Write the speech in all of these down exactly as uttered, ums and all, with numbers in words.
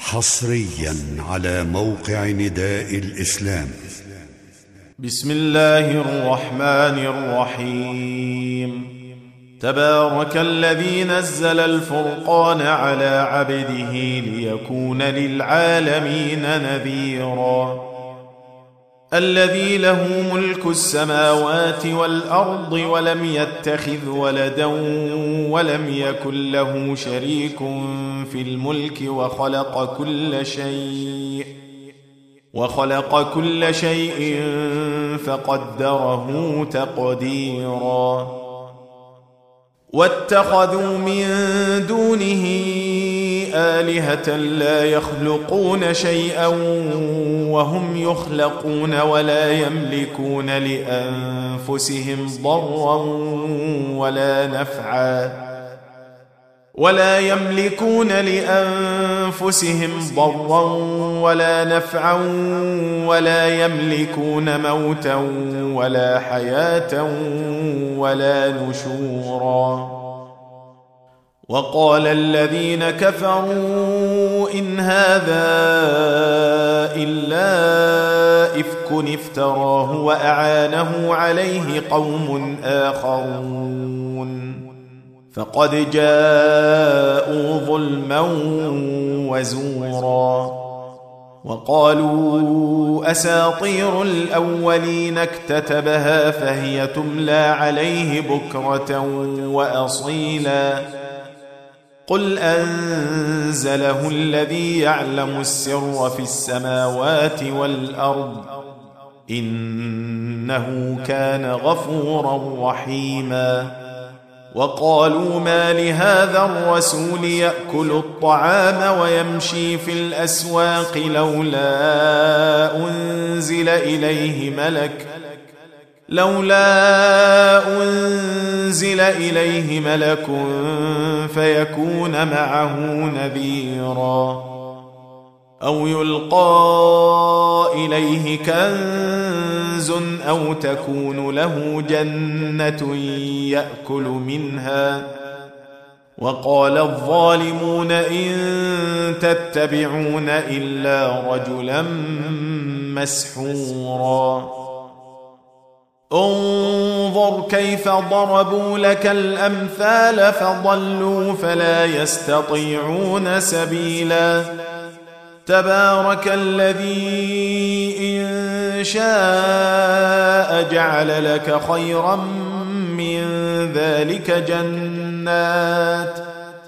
حصريا على موقع نداء الإسلام. بسم الله الرحمن الرحيم. تبارك الذي نزل الفرقان على عبده ليكون للعالمين نذيرا. الذي له ملك السماوات والأرض ولم يتخذ ولدا ولم يكن له شريك في الملك وخلق كل شيء وخلق كل شيء فقدره تقديرا. واتخذوا من دونه آلهة لا يخلقون شيئا وهم يخلقون ولا يملكون لأنفسهم ضرا ولا نفعا ولا يملكون لأنفسهم ضرا ولا نفعا ولا يملكون موتا ولا حياة ولا نشورا. وقال الذين كفروا إن هذا إلا إفك افتراه وأعانه عليه قوم آخرون فقد جاءوا ظلما وزورا. وقالوا أساطير الأولين اكتتبها فهي تملى عليه بكرة وأصيلا. قل أنزله الذي يعلم السر في السماوات والأرض إنه كان غفورا رحيما. وقالوا ما لهذا الرسول يأكل الطعام ويمشي في الأسواق لولا أنزل إليه ملك لولا أنزل إليه ملك فيكون معه نذيرا أو يلقى إليه كنز أو تكون له جنة يأكل منها. وقال الظالمون إن تتبعون إلا رجلا مسحورا. انظر كيف ضربوا لك الأمثال فضلوا فلا يستطيعون سبيلا. تبارك الذي إن شاء جعل لك خيرا من ذلك جنات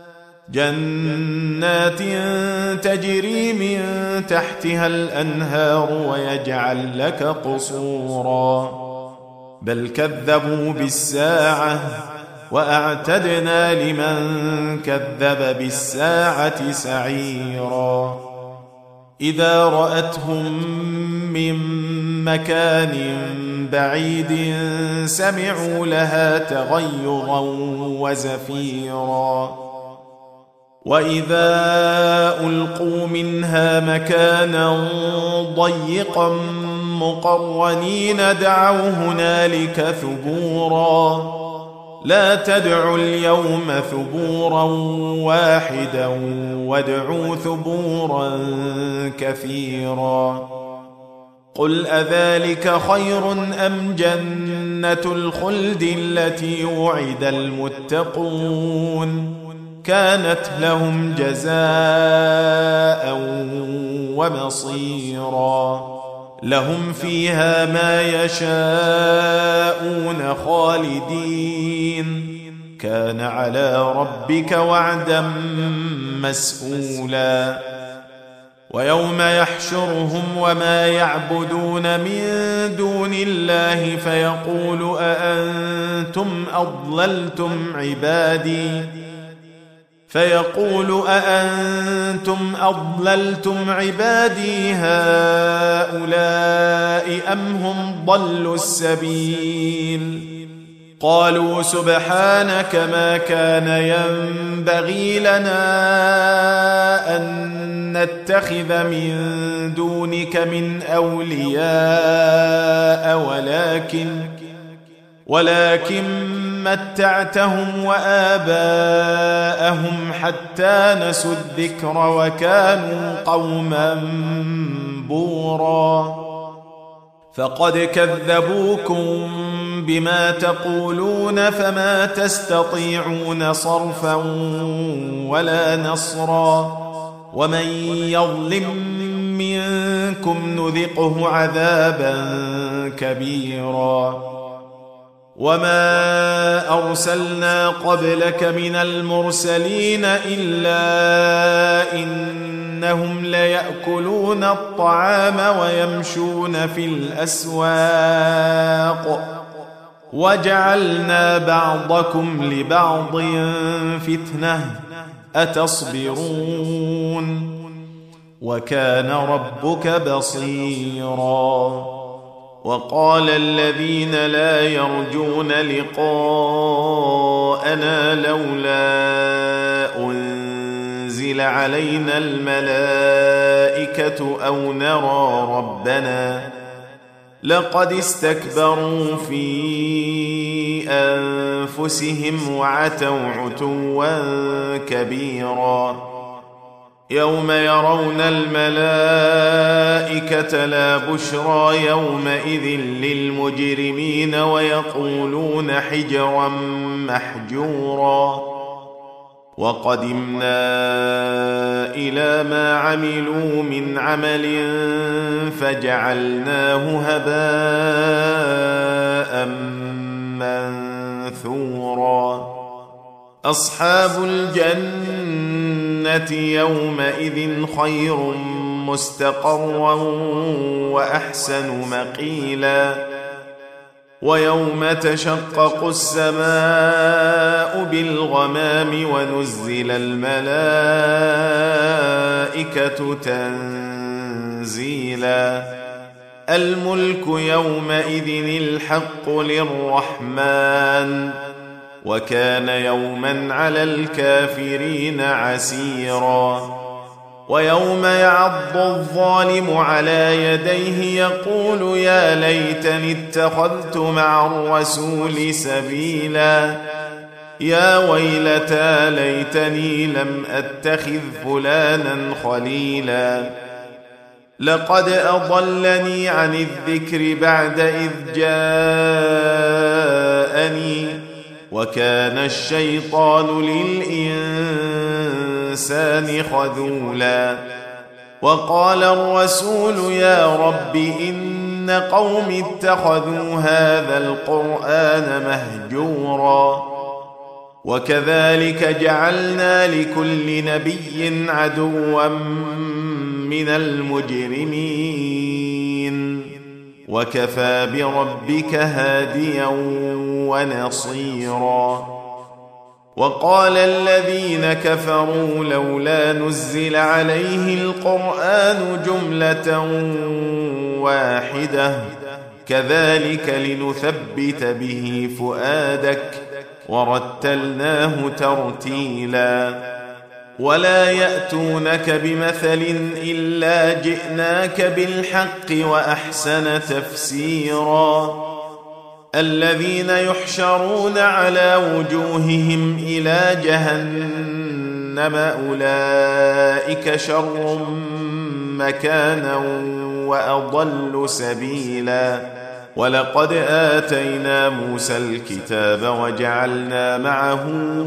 جنات تجري من تحتها الأنهار ويجعل لك قصورا. بل كذبوا بالساعة وأعتدنا لمن كذب بالساعة سعيرا. إذا رأتهم من مكان بعيد سمعوا لها تغيظا وزفيرا. وإذا ألقوا منها مكانا ضيقا مقرنين دعوا هنالك ثبورا. لا تدعوا اليوم ثبورا واحدا وادعوا ثبورا كثيرا. قل أذلك خير أم جنة الخلد التي وعد المتقون كانت لهم جزاء ومصيرا. لهم فيها ما يشاءون خالدين كان على ربك وعدا مسئولا. ويوم يحشرهم وما يعبدون من دون الله فيقول أأنتم أضللتم عبادي فيقول أأنتم أضللتم عبادي هؤلاء أم هم ضلوا السبيل. قالوا سبحانك ما كان ينبغي لنا أن نتخذ من دونك من أولياء ولكن ولكن متعتهم وآباءهم حتى نسوا الذكر وكانوا قوما بورا فقد كذبوكم بما تقولون فما تستطيعون صرفا ولا نصرا ومن يظلم منكم نذقه عذابا كبيرا وما أرسلنا قبلك من المرسلين إلا إنهم ليأكلون الطعام ويمشون في الأسواق وجعلنا بعضكم لبعض فتنة أتصبرون وكان ربك بصيرا وقال الذين لا يرجون لقاءنا لولا أنزل علينا الملائكة أو نرى ربنا لقد استكبروا في أنفسهم وعتوا عتوا كبيرا يوم يرون الملائكة لا بشرى يومئذ للمجرمين ويقولون حجرا محجورا وقدمنا إلى ما عملوا من عمل فجعلناه هباء منثورا أصحاب الجنة يومئذ خير مستقرا وأحسن مقيلا ويوم تشقق السماء بالغمام ونزل الملائكة تنزيلا الملك يومئذ الحق للرحمن وكان يوما على الكافرين عسيرا ويوم يعض الظالم على يديه يقول يا ليتني اتخذت مع الرسول سبيلا يا ويلتى ليتني لم أتخذ فلانا خليلا لقد أضلني عن الذكر بعد إذ جاءني وكان الشيطان للإنسان خذولا وقال الرسول يا رب إن قوم اتخذوا هذا القرآن مهجورا وكذلك جعلنا لكل نبي عدوا من المجرمين وكفى بربك هاديا ونصيرا وقال الذين كفروا لولا نزل عليه القرآن جملة واحدة كذلك لنثبت به فؤادك ورتلناه ترتيلا ولا يأتونك بمثل إلا جئناك بالحق وأحسن تفسيرا الذين يحشرون على وجوههم إلى جهنم أولئك شر مكانا وأضل سبيلا ولقد آتينا موسى الكتاب وجعلنا معه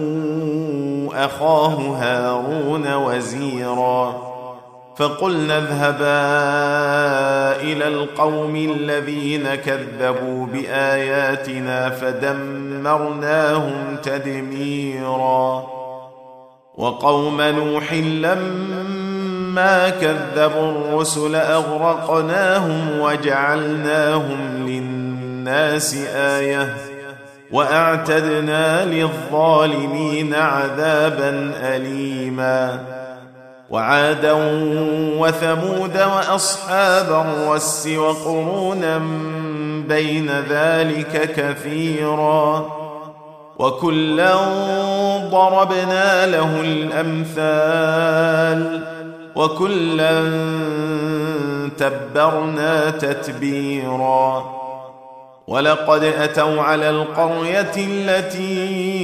أخاه هارون وزيرا فقلنا اذهبا إلى القوم الذين كذبوا بآياتنا فدمرناهم تدميرا وقوم نوح لما كذبوا الرسل أغرقناهم وجعلناهم للناس آية وأعتدنا للظالمين عذابا أليما وعادا وثمود وأصحاب الرس وقرونا بين ذلك كثيرا وكلا ضربنا له الأمثال وكلا تبرنا تتبيرا ولقد أتوا على القرية التي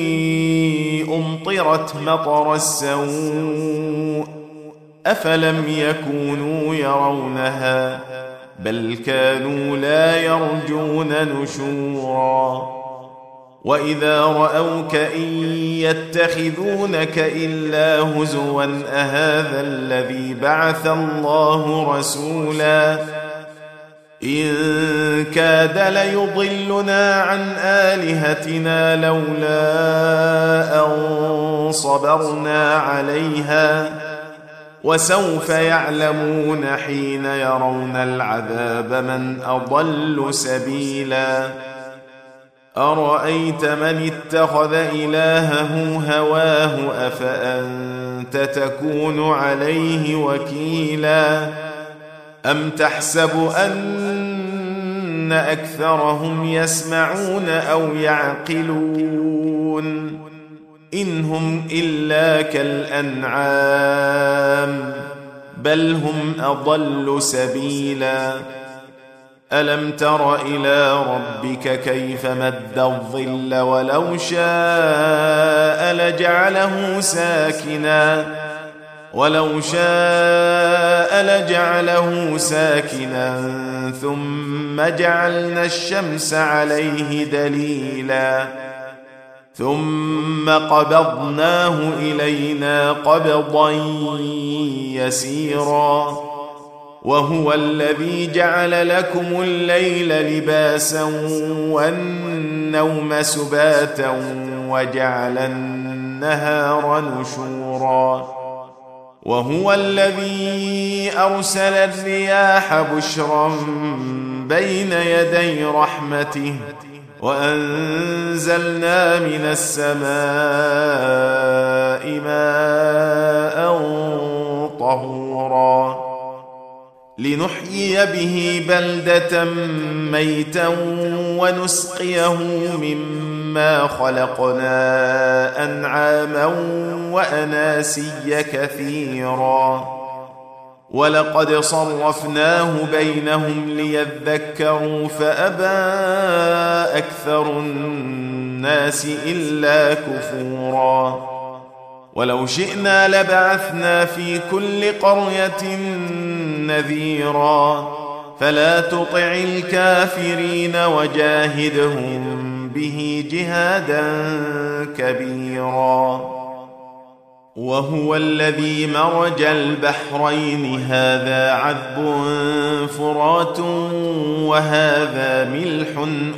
أمطرت مطر السوء أفلم يكونوا يرونها بل كانوا لا يرجون نشورا وإذا رأوك إن يتخذونك إلا هزوا أهذا الذي بعث الله رسولا إن كاد ليضلنا عن آلهتنا لولا أن صبرنا عليها وسوف يعلمون حين يرون العذاب من أضل سبيلا أرأيت من اتخذ إلهه هواه أفأنت تكون عليه وكيلا أم تحسب أن أكثرهم يسمعون أو يعقلون إن هم إلا كالأنعام بل هم أضل سبيلا ألم تر إلى ربك كيف مد الظل ولو شاء لجعله ساكنا ولو شاء لجعله ساكنا ثم جعلنا الشمس عليه دليلا ثم قبضناه إلينا قبضا يسيرا وهو الذي جعل لكم الليل لباسا والنوم سباتا وجعل النهار نشورا وهو الذي أرسل الرياح بشرا بين يدي رحمته وأنزلنا من السماء ماء طهورا لنحيي به بلدة ميتا ونسقيه مما خلقنا أنعاما وأناسيا كثيرا ولقد صرفناه بينهم ليذكروا فأبى أكثر الناس إلا كفورا ولو شئنا لبعثنا في كل قرية نذيرا فلا تطع الكافرين وجاهدهم به جهادا كبيرا وهو الذي مرج البحرين هذا عذب فرات وهذا ملح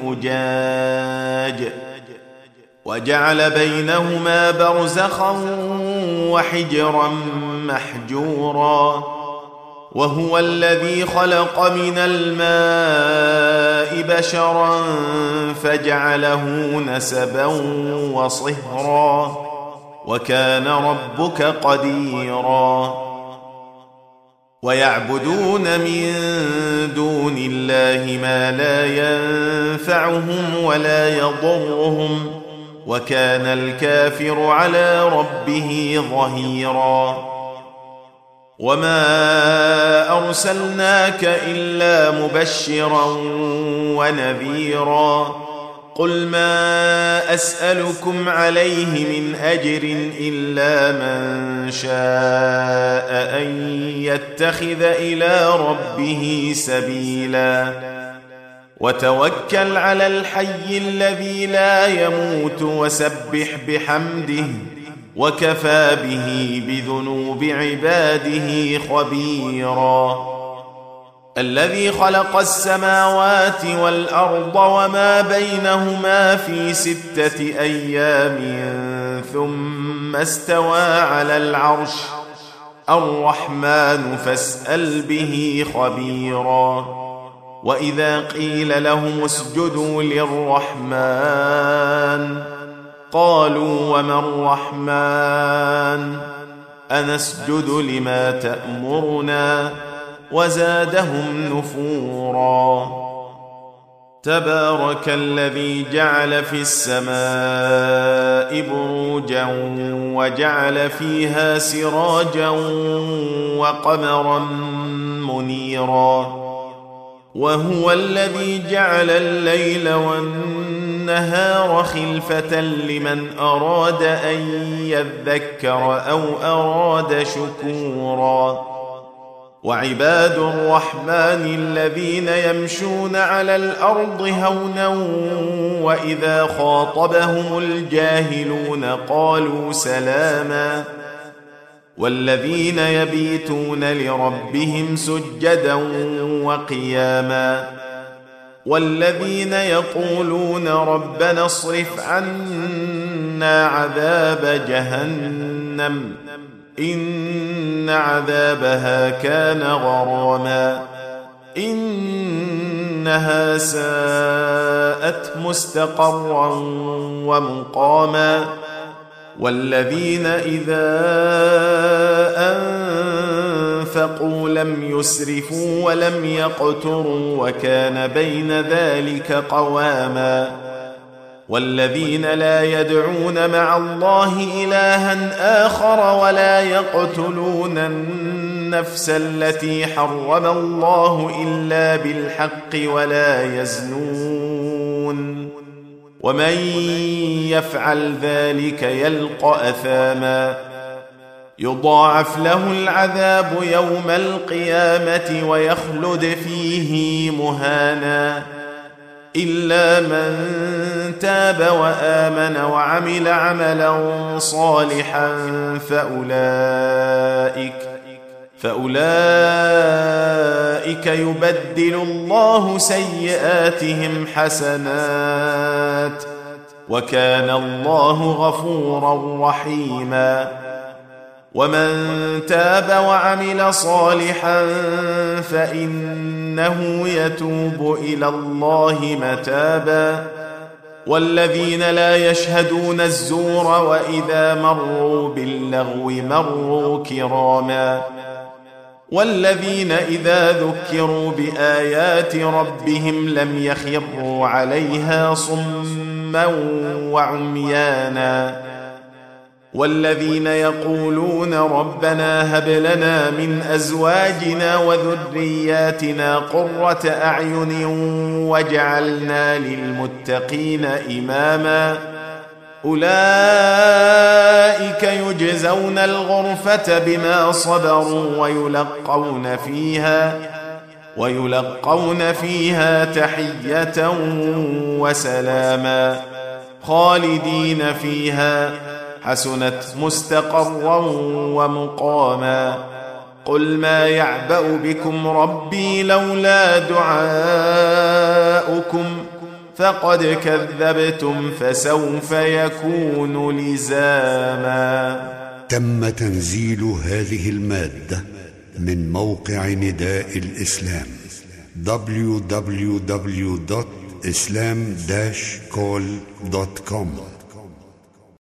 أجاج وجعل بينهما برزخا وحجرا محجورا وهو الذي خلق من الماء بشرا فجعله نسبا وصهرا وكان ربك قديرا ويعبدون من دون الله ما لا ينفعهم ولا يضرهم وكان الكافر على ربه ظهيرا وما أرسلناك إلا مبشرا ونذيرا قل ما أسألكم عليه من أجر إلا من شاء أن يتخذ إلى ربه سبيلا وتوكل على الحي الذي لا يموت وسبح بحمده وكفى به بذنوب عباده خبيرا الذي خلق السماوات والأرض وما بينهما في ستة أيام ثم استوى على العرش الرحمن فاسأل به خبيرا وإذا قيل لهم اسجدوا للرحمن قالوا وما الرحمن أنسجد لما تأمرنا وزادهم نفورا تبارك الذي جعل في السماء بروجا وجعل فيها سراجا وقمرا منيرا وهو الذي جعل الليل والنهار خلفة لمن أراد أن يذكر أو أراد شكورا. وعباد الرحمن الذين يمشون على الأرض هونا وإذا خاطبهم الجاهلون قالوا سلاما. والذين يبيتون لربهم سجدا وقياما. والذين يقولون ربنا اصرف عنا عذاب جهنم إن عذابها كان غراما إنها ساءت مستقرا ومقاما. والذين إذا أنفقوا لم يسرفوا ولم يقتروا وكان بين ذلك قواما. والذين لا يدعون مع الله إلها آخر ولا يقتلون النفس التي حرم الله إلا بالحق ولا يزنون ومن يفعل ذلك يلقى أثاما يضاعف له العذاب يوم القيامة ويخلد فيه مهانا إلا من تاب وآمن وعمل عملا صالحا فأولئك فأولئك يبدل الله سيئاتهم حسنات وكان الله غفورا رحيما. ومن تاب وعمل صالحا فإنه يتوب إلى الله متابا. والذين لا يشهدون الزور وإذا مروا باللغو مروا كراما. والذين إذا ذكروا بآيات ربهم لم يخروا عليها صما وعميانا. والذين يقولون ربنا هب لنا من أزواجنا وذرياتنا قرة أعين واجعلنا للمتقين إماما أولئك يجزون الغرفة بما صبروا ويلقون فيها ويلقون فيها تحية وسلاما خالدين فيها حسنت مستقرا ومقاما. قل ما يعبأ بكم ربي لولا دعاؤكم فقد كذبتم فسوف يكون لزاما. تم تنزيل هذه المادة من موقع نداء الإسلام دبليو دبليو دبليو دوت إسلام داش كول دوت كوم.